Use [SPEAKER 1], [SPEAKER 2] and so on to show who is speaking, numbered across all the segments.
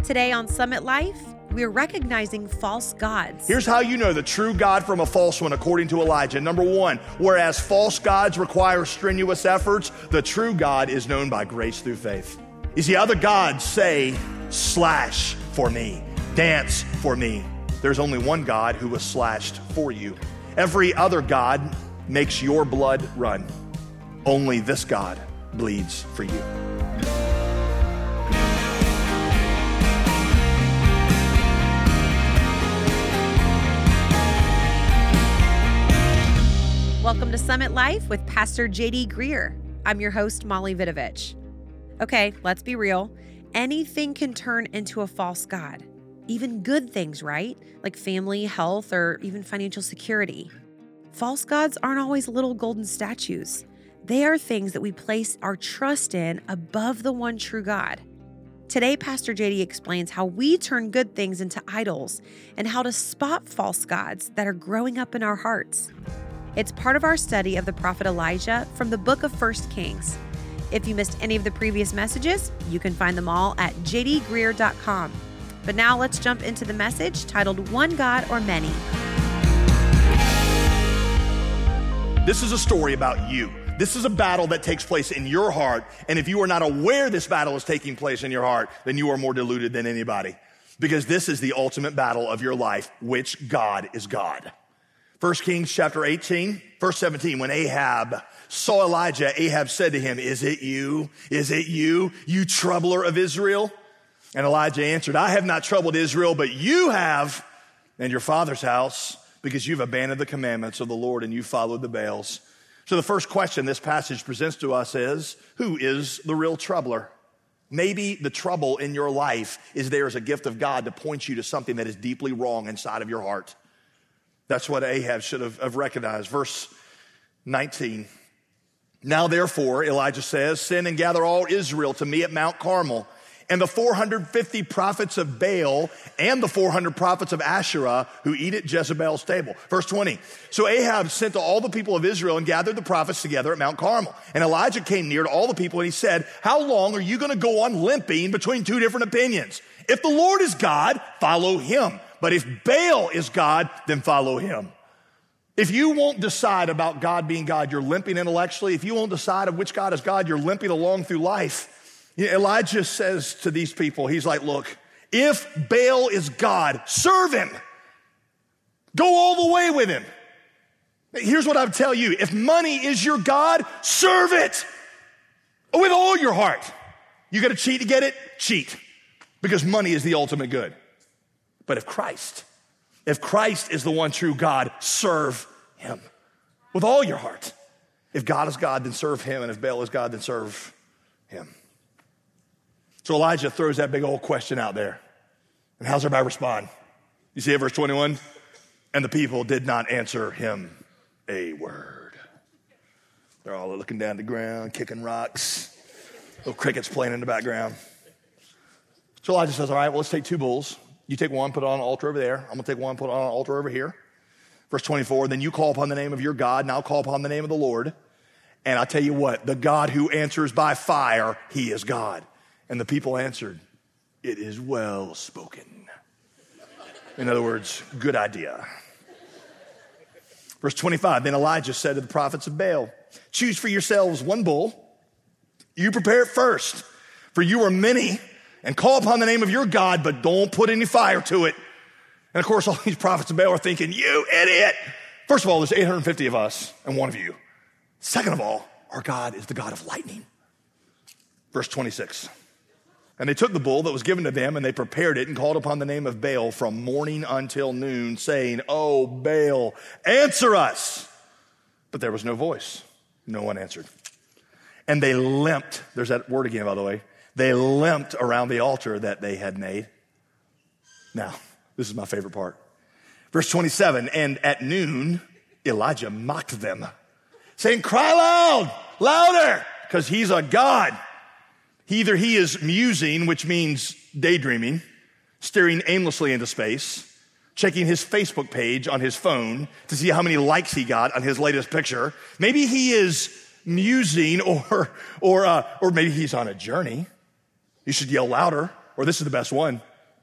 [SPEAKER 1] Today on Summit Life, we're recognizing false gods.
[SPEAKER 2] Here's how you know the true God from a false one, according to Elijah. Number one, whereas false gods require strenuous efforts, the true God is known by grace through faith. You see, other gods say, slash for me, dance for me. There's only one God who was slashed for you. Every other God makes your blood run. Only this God bleeds for you.
[SPEAKER 1] Welcome to Summit Life with Pastor J.D. Greer. I'm your host, Molly Vidovich. Okay, let's be real. Anything can turn into a false god. Even good things, right? Like family, health, or even financial security. False gods aren't always little golden statues. They are things that we place our trust in above the one true God. Today, Pastor J.D. explains how we turn good things into idols and how to spot false gods that are growing up in our hearts. It's part of our study of the prophet Elijah from the book of 1 Kings. If you missed any of the previous messages, you can find them all at jdgreer.com. But now let's jump into the message titled One God or Many.
[SPEAKER 2] This is a story about you. This is a battle that takes place in your heart. And if you are not aware this battle is taking place in your heart, then you are more deluded than anybody. Because this is the ultimate battle of your life. Which God is God? 1 Kings chapter 18, verse 17, when Ahab saw Elijah, Ahab said to him, "Is it you? Is it you, you troubler of Israel?" And Elijah answered, "I have not troubled Israel, but you have, and your father's house, because you've abandoned the commandments of the Lord and you followed the Baals." So the first question this passage presents to us is, who is the real troubler? Maybe the trouble in your life is there as a gift of God to point you to something that is deeply wrong inside of your heart. That's what Ahab should have recognized. Verse 19. Now therefore, Elijah says, send and gather all Israel to me at Mount Carmel, and the 450 prophets of Baal and the 400 prophets of Asherah who eat at Jezebel's table. Verse 20. So Ahab sent to all the people of Israel and gathered the prophets together at Mount Carmel. And Elijah came near to all the people and he said, how long are you going to go on limping between two different opinions? If the Lord is God, follow him. But if Baal is God, then follow him. If you won't decide about God being God, you're limping intellectually. If you won't decide of which God is God, you're limping along through life. Elijah says to these people, he's like, look, if Baal is God, serve him. Go all the way with him. Here's what I would tell you. If money is your God, serve it with all your heart. You got to cheat to get it? Cheat. Because money is the ultimate good. But if Christ is the one true God, serve him with all your heart. If God is God, then serve him. And if Baal is God, then serve him. So Elijah throws that big old question out there. And how's everybody respond? You see it, verse 21? And the people did not answer him a word. They're all looking down the ground, kicking rocks, little crickets playing in the background. So Elijah says, all right, well, let's take two bulls. You take one, put it on an altar over there. I'm going to take one, put it on an altar over here. Verse 24, then you call upon the name of your God, and I'll call upon the name of the Lord. And I'll tell you what, the God who answers by fire, he is God. And the people answered, it is well spoken. In other words, good idea. Verse 25, then Elijah said to the prophets of Baal, choose for yourselves one bull. You prepare it first, for you are many, and call upon the name of your God, but don't put any fire to it. And of course, all these prophets of Baal are thinking, you idiot. First of all, there's 850 of us and one of you. Second of all, our God is the God of lightning. Verse 26. And they took the bull that was given to them and they prepared it and called upon the name of Baal from morning until noon, saying, oh, Baal, answer us. But there was no voice. No one answered. And they limped. There's that word again, by the way. They limped around the altar that they had made. Now, this is my favorite part. Verse 27, and at noon, Elijah mocked them, saying, cry loud, louder, because he's a God. Either he is musing, which means daydreaming, staring aimlessly into space, checking his Facebook page on his phone to see how many likes he got on his latest picture. Maybe he is musing or maybe he's on a journey. You should yell louder, or this is the best one.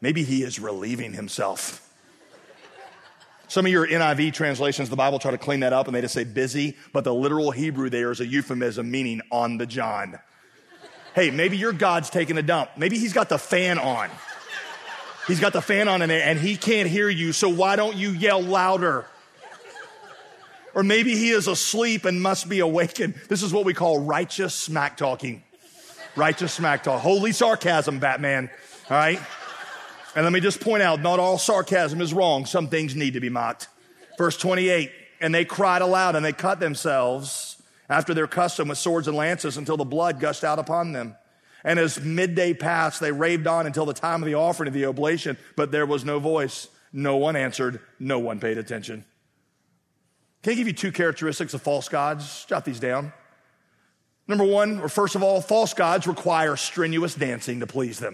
[SPEAKER 2] Maybe he is relieving himself. Some of your NIV translations, the Bible try to clean that up and they just say busy, but the literal Hebrew there is a euphemism meaning on the John. Hey, maybe your God's taking a dump. Maybe he's got the fan on. He's got the fan on in there and he can't hear you, so why don't you yell louder? Or maybe he is asleep and must be awakened. This is what we call righteous smack talking. Righteous smack talk. Holy sarcasm, Batman. All right? And let me just point out, not all sarcasm is wrong. Some things need to be mocked. Verse 28, and they cried aloud and they cut themselves after their custom with swords and lances until the blood gushed out upon them. And as midday passed, they raved on until the time of the offering of the oblation, but there was no voice. No one answered. No one paid attention. Can I give you two characteristics of false gods? Jot these down. Number one, or first of all, false gods require strenuous dancing to please them.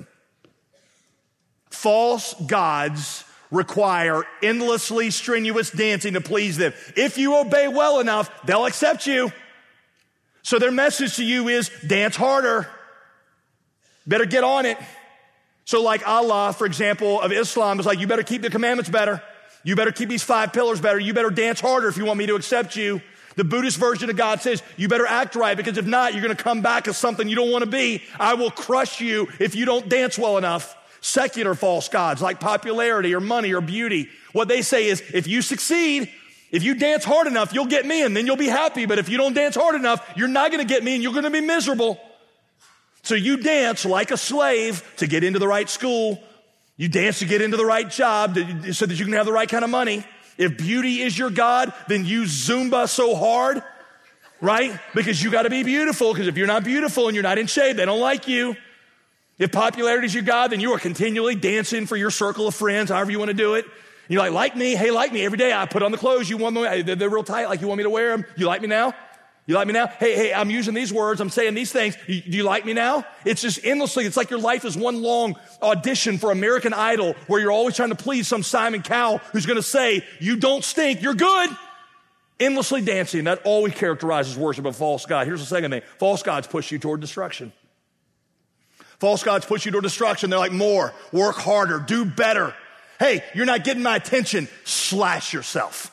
[SPEAKER 2] False gods require endlessly strenuous dancing to please them. If you obey well enough, they'll accept you. So their message to you is dance harder. Better get on it. So like Allah, for example, of Islam is like, you better keep the commandments better. You better keep these 5 pillars better. You better dance harder if you want me to accept you. The Buddhist version of God says, you better act right because if not, you're going to come back as something you don't want to be. I will crush you if you don't dance well enough. Secular false gods like popularity or money or beauty. What they say is, if you succeed, if you dance hard enough, you'll get me and then you'll be happy. But if you don't dance hard enough, you're not going to get me and you're going to be miserable. So you dance like a slave to get into the right school. You dance to get into the right job so that you can have the right kind of money. If beauty is your God, then you Zumba so hard, right? Because you got to be beautiful, because if you're not beautiful and you're not in shape, they don't like you. If popularity is your God, then you are continually dancing for your circle of friends, however you want to do it. You're like me, hey, like me. Every day I put on the clothes you want me, they're real tight, like you want me to wear them. You like me now? You like me now? Hey, I'm using these words, I'm saying these things. Do you like me now? It's just endlessly, it's like your life is one long audition for American Idol where you're always trying to please some Simon Cowell who's going to say, you don't stink, you're good. Endlessly dancing, that always characterizes worship of false God. Here's the second thing. False gods push you toward destruction. False gods push you toward destruction. They're like, more, work harder, do better. Hey, you're not getting my attention, slash yourself.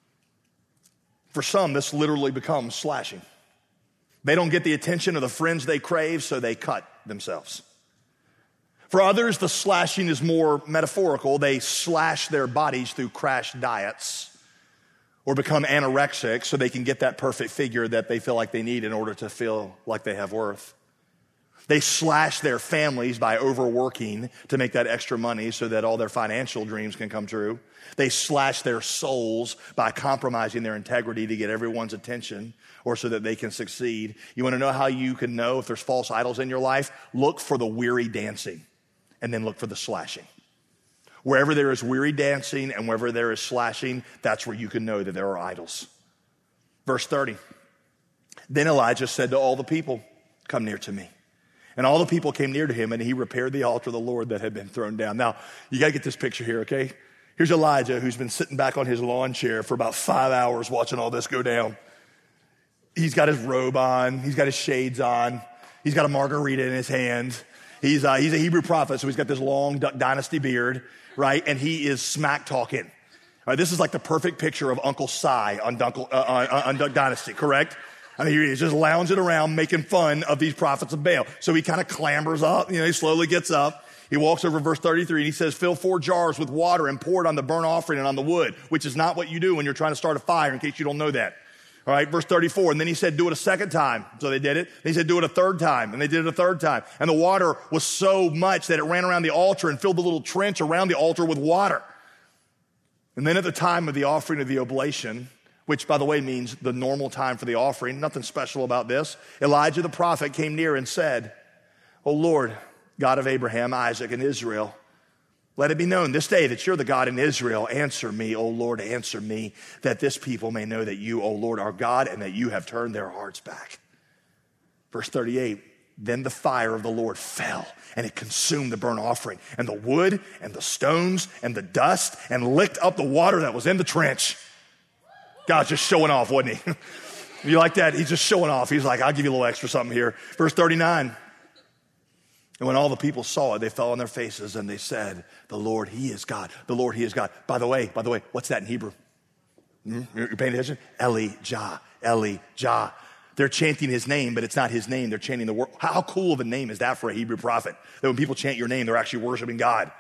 [SPEAKER 2] For some, this literally becomes slashing. They don't get the attention of the friends they crave, so they cut themselves. For others, the slashing is more metaphorical. They slash their bodies through crash diets or become anorexic so they can get that perfect figure that they feel like they need in order to feel like they have worth. They slash their families by overworking to make that extra money so that all their financial dreams can come true. They slash their souls by compromising their integrity to get everyone's attention or so that they can succeed. You want to know how you can know if there's false idols in your life? Look for the weary dancing and then look for the slashing. Wherever there is weary dancing and wherever there is slashing, that's where you can know that there are idols. Verse 30. Then Elijah said to all the people, come near to me. And all the people came near to him, and he repaired the altar of the Lord that had been thrown down. Now, you got to get this picture here, okay? Here's Elijah, who's been sitting back on his lawn chair for about 5 hours watching all this go down. He's got his robe on. He's got his shades on. He's got a margarita in his hand. He's a Hebrew prophet, so he's got this long Duck Dynasty beard, right? And he is smack talking. All right, this is like the perfect picture of Uncle Si on Duck Dynasty, correct? I mean, he's just lounging around making fun of these prophets of Baal. So he kind of clambers up, he slowly gets up. He walks over to verse 33 and he says, fill 4 jars with water and pour it on the burnt offering and on the wood, which is not what you do when you're trying to start a fire, in case you don't know that. All right, verse 34. And then he said, do it a second time. So they did it. Then he said, do it a third time. And they did it a third time. And the water was so much that it ran around the altar and filled the little trench around the altar with water. And then at the time of the offering of the oblation, which, by the way, means the normal time for the offering. Nothing special about this. Elijah the prophet came near and said, O Lord, God of Abraham, Isaac, and Israel, let it be known this day that you're the God in Israel. Answer me, O Lord, answer me, that this people may know that you, O Lord, are God, and that you have turned their hearts back. Verse 38, then the fire of the Lord fell, and it consumed the burnt offering, and the wood, and the stones, and the dust, and licked up the water that was in the trench. God's just showing off, wasn't he? You like that? He's just showing off. He's like, I'll give you a little extra something here. Verse 39. And when all the people saw it, they fell on their faces and they said, the Lord, he is God. The Lord, he is God. By the way, what's that in Hebrew? You're paying attention? Elijah, Elijah. They're chanting his name, but it's not his name. They're chanting the word. How cool of a name is that for a Hebrew prophet? That when people chant your name, they're actually worshiping God.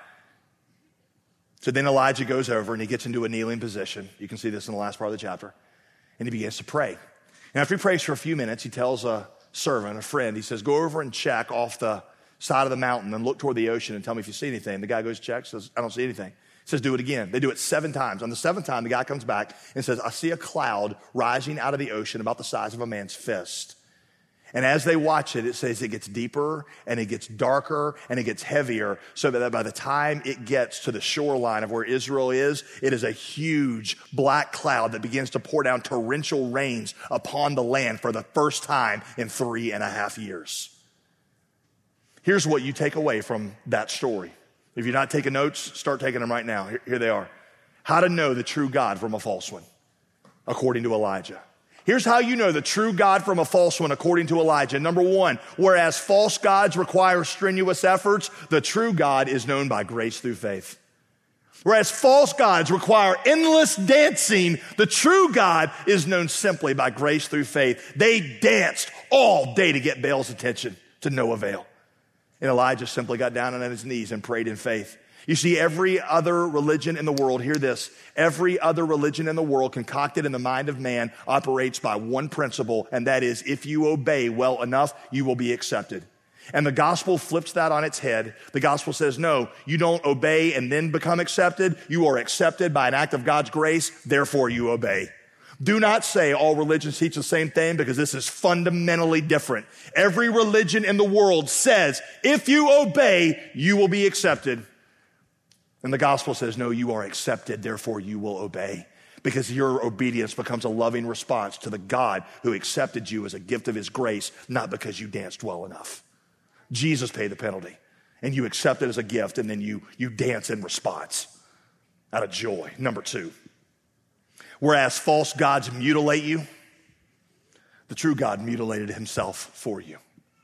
[SPEAKER 2] So then Elijah goes over and he gets into a kneeling position. You can see this in the last part of the chapter. And he begins to pray. And after he prays for a few minutes, he tells a servant, a friend, he says, go over and check off the side of the mountain and look toward the ocean and tell me if you see anything. The guy goes, checks, says, I don't see anything. He says, do it again. They do it 7 times. On the 7th time, the guy comes back and says, I see a cloud rising out of the ocean about the size of a man's fist. And as they watch it, it says it gets deeper and it gets darker and it gets heavier so that by the time it gets to the shoreline of where Israel is, it is a huge black cloud that begins to pour down torrential rains upon the land for the first time in 3.5 years. Here's what you take away from that story. If you're not taking notes, start taking them right now. Here they are. How to know the true God from a false one, according to Elijah. Here's how you know the true God from a false one, according to Elijah. Number 1, whereas false gods require strenuous efforts, the true God is known by grace through faith. Whereas false gods require endless dancing, the true God is known simply by grace through faith. They danced all day to get Baal's attention, to no avail. And Elijah simply got down on his knees and prayed in faith. You see, every other religion in the world, hear this, every other religion in the world concocted in the mind of man operates by one principle, and that is, if you obey well enough, you will be accepted. And the gospel flips that on its head. The gospel says, no, you don't obey and then become accepted. You are accepted by an act of God's grace, therefore you obey. Do not say all religions teach the same thing, because this is fundamentally different. Every religion in the world says, if you obey, you will be accepted. And the gospel says, no, you are accepted, therefore you will obey. Because your obedience becomes a loving response to the God who accepted you as a gift of his grace, not because you danced well enough. Jesus paid the penalty, and you accept it as a gift, and then you dance in response out of joy. Number 2. Whereas false gods mutilate you, the true God mutilated himself for you.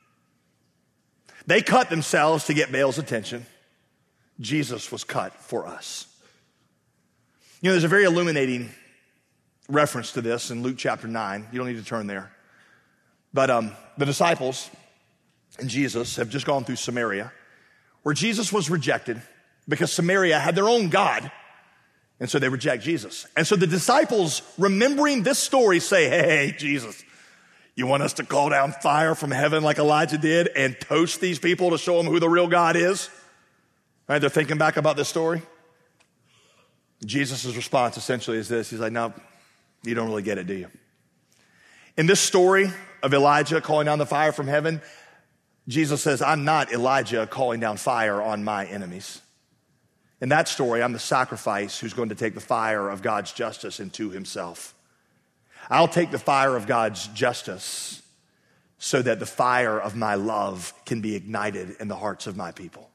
[SPEAKER 2] They cut themselves to get Baal's attention. Jesus was cut for us. You know, there's a very illuminating reference to this in Luke chapter 9. You don't need to turn there. But the disciples and Jesus have just gone through Samaria, where Jesus was rejected because Samaria had their own God. And so they reject Jesus. And so the disciples, remembering this story, say, hey, Jesus, you want us to call down fire from heaven like Elijah did and toast these people to show them who the real God is? Right? They're thinking back about this story. Jesus' response essentially is this. He's like, no, you don't really get it, do you? In this story of Elijah calling down the fire from heaven, Jesus says, I'm not Elijah calling down fire on my enemies. In that story, I'm the sacrifice who's going to take the fire of God's justice into himself. I'll take the fire of God's justice so that the fire of my love can be ignited in the hearts of my people.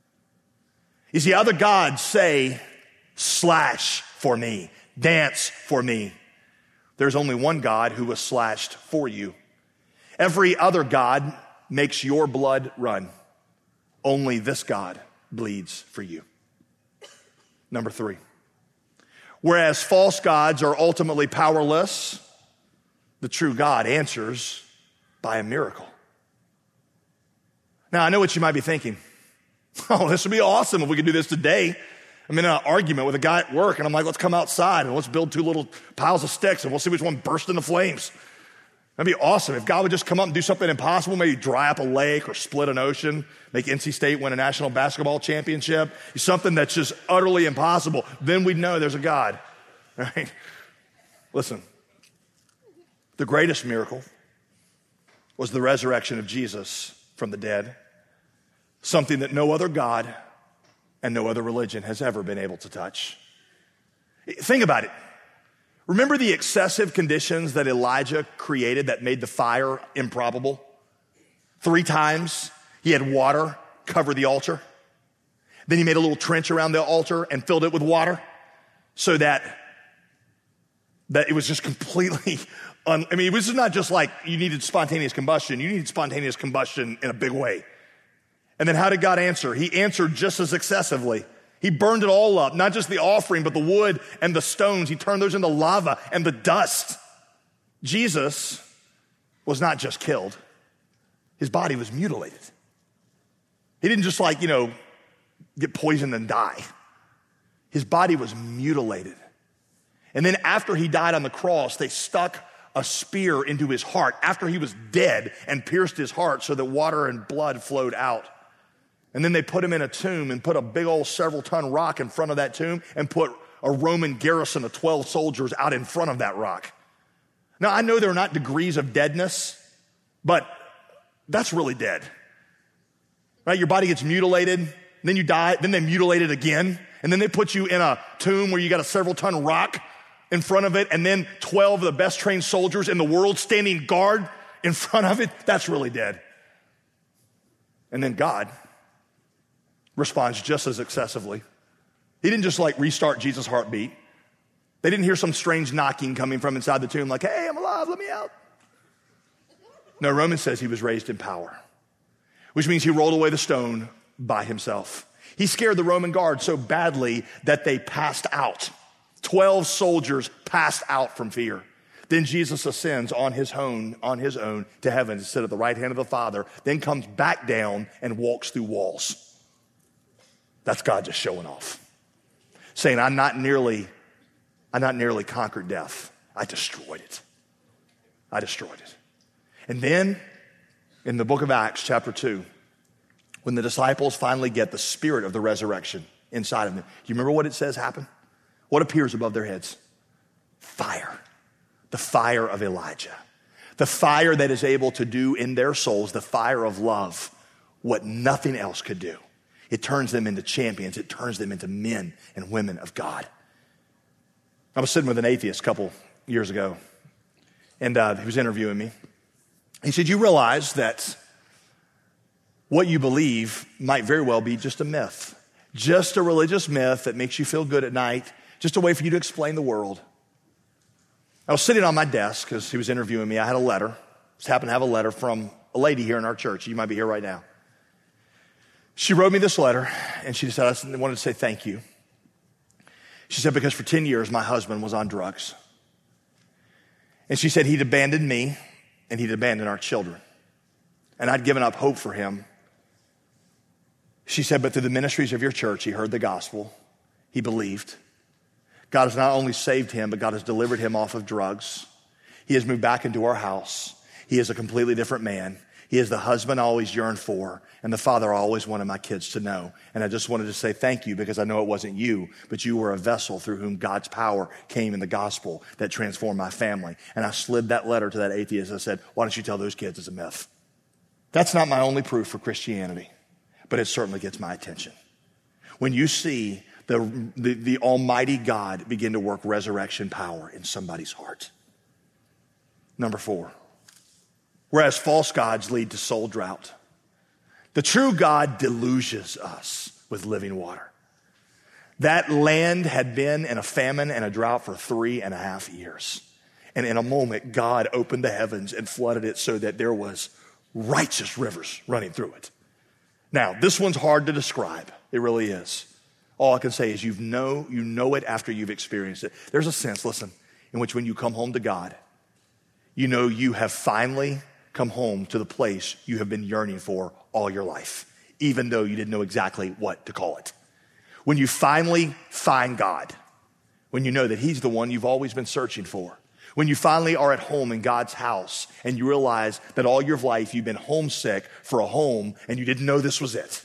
[SPEAKER 2] You see, other gods say, slash for me, dance for me. There's only one God who was slashed for you. Every other God makes your blood run. Only this God bleeds for you. Number 3, whereas false gods are ultimately powerless, the true God answers by a miracle. Now, I know what you might be thinking. Oh, this would be awesome if we could do this today. I'm in an argument with a guy at work, and I'm like, let's come outside and let's build 2 little piles of sticks, and we'll see which one bursts into flames. That'd be awesome if God would just come up and do something impossible, maybe dry up a lake or split an ocean, make NC State win a national basketball championship, something that's just utterly impossible. Then we'd know there's a God, right? Listen, the greatest miracle was the resurrection of Jesus from the dead, something that no other God and no other religion has ever been able to touch. Think about it. Remember the excessive conditions that Elijah created that made the fire improbable? 3 times he had water cover the altar. Then he made a little trench around the altar and filled it with water so that it was just completely, it was not just like you needed spontaneous combustion. You needed spontaneous combustion in a big way. And then how did God answer? He answered just as excessively. He burned it all up, not just the offering, but the wood and the stones. He turned those into lava and the dust. Jesus was not just killed. His body was mutilated. He didn't just get poisoned and die. His body was mutilated. And then after he died on the cross, they stuck a spear into his heart after he was dead and pierced his heart so that water and blood flowed out. And then they put him in a tomb and put a big old several-ton rock in front of that tomb and put a Roman garrison of 12 soldiers out in front of that rock. Now, I know there are not degrees of deadness, but that's really dead. Right? Your body gets mutilated, then you die, then they mutilate it again, and then they put you in a tomb where you got a several-ton rock in front of it, and then 12 of the best trained soldiers in the world standing guard in front of it. That's really dead. And then God responds just as excessively. He didn't just restart Jesus' heartbeat. They didn't hear some strange knocking coming from inside the tomb like, hey, I'm alive, let me out. No, Romans says he was raised in power, which means he rolled away the stone by himself. He scared the Roman guard so badly that they passed out. 12 soldiers passed out from fear. Then Jesus ascends on his own to heaven to sit at the right hand of the Father, then comes back down and walks through walls. That's God just showing off, saying, I not nearly conquered death. I destroyed it. And then in the book of Acts, chapter 2, when the disciples finally get the spirit of the resurrection inside of them, do you remember what it says happened? What appears above their heads? Fire. The fire of Elijah. The fire that is able to do in their souls, the fire of love, what nothing else could do. It turns them into champions. It turns them into men and women of God. I was sitting with an atheist a couple years ago, and he was interviewing me. He said, you realize that what you believe might very well be just a myth, just a religious myth that makes you feel good at night, just a way for you to explain the world. I was sitting on my desk because he was interviewing me. I had a letter. Just happened to have a letter from a lady here in our church. You might be here right now. She wrote me this letter, and she said, I wanted to say thank you. She said, because for 10 years, my husband was on drugs. And she said he'd abandoned me, and he'd abandoned our children. And I'd given up hope for him. She said, but through the ministries of your church, he heard the gospel. He believed. God has not only saved him, but God has delivered him off of drugs. He has moved back into our house. He is a completely different man. He is the husband I always yearned for and the father I always wanted my kids to know. And I just wanted to say thank you because I know it wasn't you, but you were a vessel through whom God's power came in the gospel that transformed my family. And I slid that letter to that atheist. I said, why don't you tell those kids it's a myth? That's not my only proof for Christianity, but it certainly gets my attention. When you see the Almighty God begin to work resurrection power in somebody's heart. Number 4, whereas false gods lead to soul drought, the true God deluges us with living water. That land had been in a famine and a drought for 3.5 years. And in a moment, God opened the heavens and flooded it so that there was righteous rivers running through it. Now, this one's hard to describe. It really is. All I can say is you know it after you've experienced it. There's a sense, listen, in which when you come home to God, you know you have finally come home to the place you have been yearning for all your life, even though you didn't know exactly what to call it. When you finally find God, when you know that he's the one you've always been searching for, when you finally are at home in God's house and you realize that all your life you've been homesick for a home and you didn't know this was it.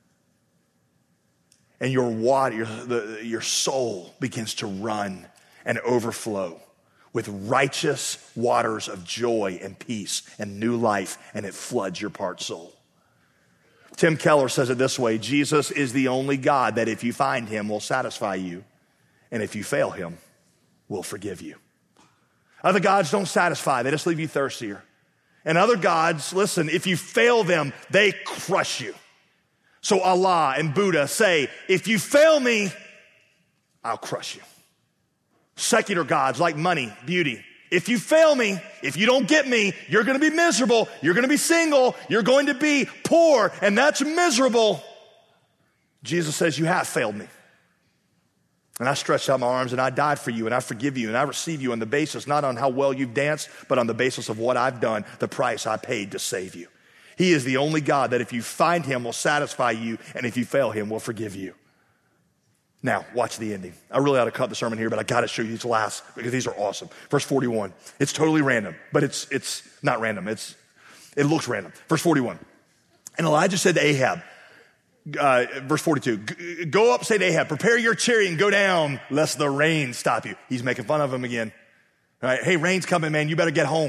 [SPEAKER 2] And your water, your soul begins to run and overflow with righteous waters of joy and peace and new life, and it floods your part soul. Tim Keller says it this way: Jesus is the only God that if you find him will satisfy you, and if you fail him, will forgive you. Other gods don't satisfy, they just leave you thirstier. And other gods, listen, if you fail them, they crush you. So Allah and Buddha say, if you fail me, I'll crush you. Secular gods like money, beauty, If you fail me, if you don't get me, you're going to be miserable. You're going to be single. You're going to be poor, and that's miserable. Jesus says, you have failed me. And I stretched out my arms and I died for you and I forgive you and I receive you on the basis not on how well you've danced, but on the basis of what I've done, the price I paid to save you. He is the only God that if you find him will satisfy you, and if you fail him will forgive you. Now, watch the ending. I really ought to cut the sermon here, but I got to show you these last because these are awesome. Verse 41. It's totally random, but it's not random. It looks random. Verse 41. And Elijah said to Ahab, verse 42, go up, say to Ahab, prepare your chariot and go down, lest the rain stop you. He's making fun of him again. All right, hey, rain's coming, man. You better get home.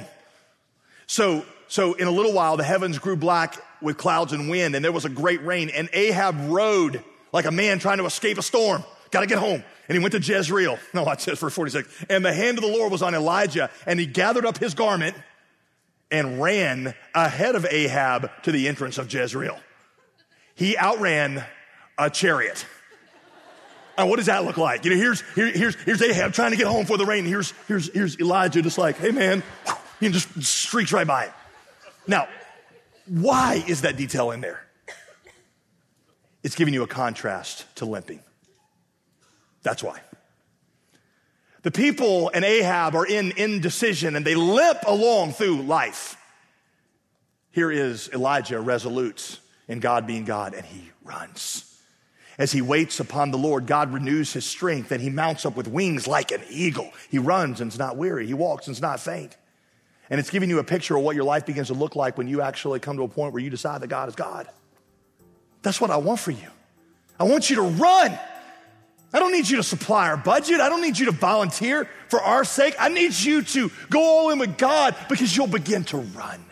[SPEAKER 2] So in a little while, the heavens grew black with clouds and wind, and there was a great rain. And Ahab rode like a man trying to escape a storm. Got to get home. And he went to Jezreel. No, watch this, verse 46. And the hand of the Lord was on Elijah, and he gathered up his garment and ran ahead of Ahab to the entrance of Jezreel. He outran a chariot. Now, what does that look like? You know, here's Ahab trying to get home for the rain. Here's Elijah just like, hey man, he just streaks right by him. Now, why is that detail in there? It's giving you a contrast to limping. That's why. The people and Ahab are in indecision and they limp along through life. Here is Elijah resolute in God being God, and he runs. As he waits upon the Lord, God renews his strength and he mounts up with wings like an eagle. He runs and is not weary. He walks and is not faint. And it's giving you a picture of what your life begins to look like when you actually come to a point where you decide that God is God. That's what I want for you. I want you to run. I don't need you to supply our budget. I don't need you to volunteer for our sake. I need you to go all in with God because you'll begin to run.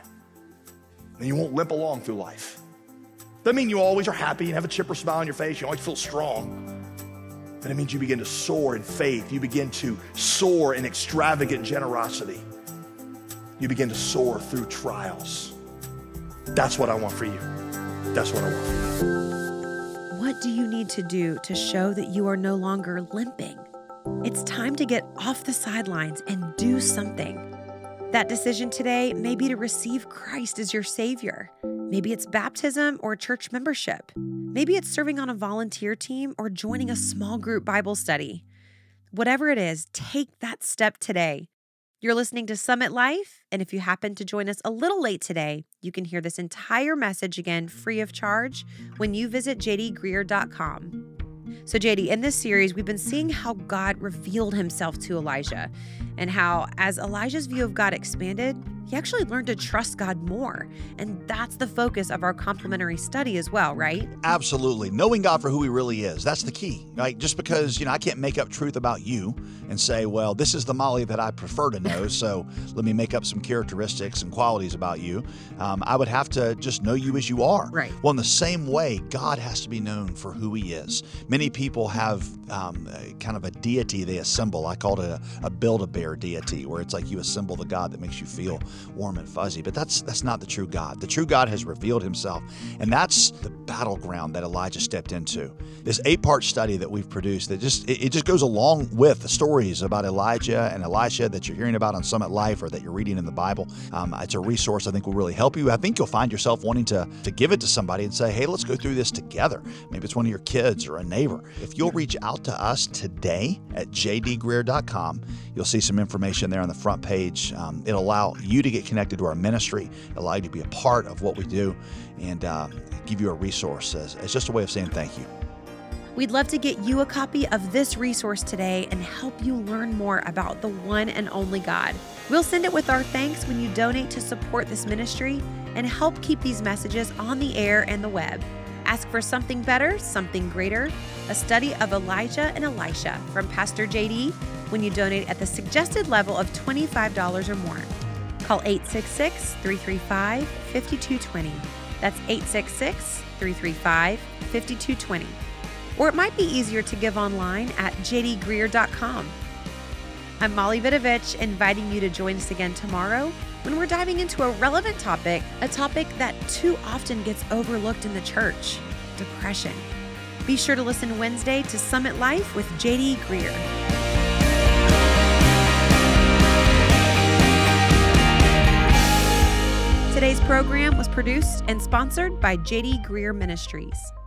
[SPEAKER 2] And you won't limp along through life. Doesn't mean you always are happy and have a chipper smile on your face. You always feel strong. But it means you begin to soar in faith. You begin to soar in extravagant generosity. You begin to soar through trials. That's what I want for you. That's what I want for you.
[SPEAKER 1] What do you need to do to show that you are no longer limping? It's time to get off the sidelines and do something. That decision today may be to receive Christ as your Savior. Maybe it's baptism or church membership. Maybe it's serving on a volunteer team or joining a small group Bible study. Whatever it is, take that step today. You're listening to Summit Life, and if you happen to join us a little late today, you can hear this entire message again free of charge when you visit jdgreear.com. So JD, in this series, we've been seeing how God revealed himself to Elijah and how as Elijah's view of God expanded, he actually learned to trust God more. And that's the focus of our complementary study as well, right?
[SPEAKER 3] Absolutely. Knowing God for who he really is. That's the key, right? Just because, I can't make up truth about you and say, well, this is the Molly that I prefer to know, so let me make up some characteristics and qualities about you. I would have to just know you as you are.
[SPEAKER 1] Right.
[SPEAKER 3] Well, in the same way, God has to be known for who he is. Many people have kind of a deity they assemble. I call it a Build-A-Bear deity, where it's like you assemble the God that makes you feel warm and fuzzy. But that's not the true God. The true God has revealed himself, and that's the battleground that Elijah stepped into. This 8-part study that we've produced that just goes along with the stories about Elijah and Elisha that you're hearing about on Summit Life or that you're reading in the Bible. It's a resource I think will really help you. I think you'll find yourself wanting to give it to somebody and say, hey, let's go through this together. Maybe it's one of your kids or a neighbor. If you'll reach out to us today at jdgreear.com, you'll see some information there on the front page. It'll allow you to get connected to our ministry, allow you to be a part of what we do, and give you a resource as just a way of saying thank you.
[SPEAKER 1] We'd love to get you a copy of this resource today and help you learn more about the one and only God. We'll send it with our thanks when you donate to support this ministry and help keep these messages on the air and the web. Ask for something better, something greater, a study of Elijah and Elisha from Pastor JD when you donate at the suggested level of $25 or more. Call 866-335-5220. That's 866-335-5220. Or it might be easier to give online at jdgreear.com. I'm Molly Vidovich, inviting you to join us again tomorrow when we're diving into a relevant topic, a topic that too often gets overlooked in the church: depression. Be sure to listen Wednesday to Summit Life with JD Greear. Today's program was produced and sponsored by J.D. Greear Ministries.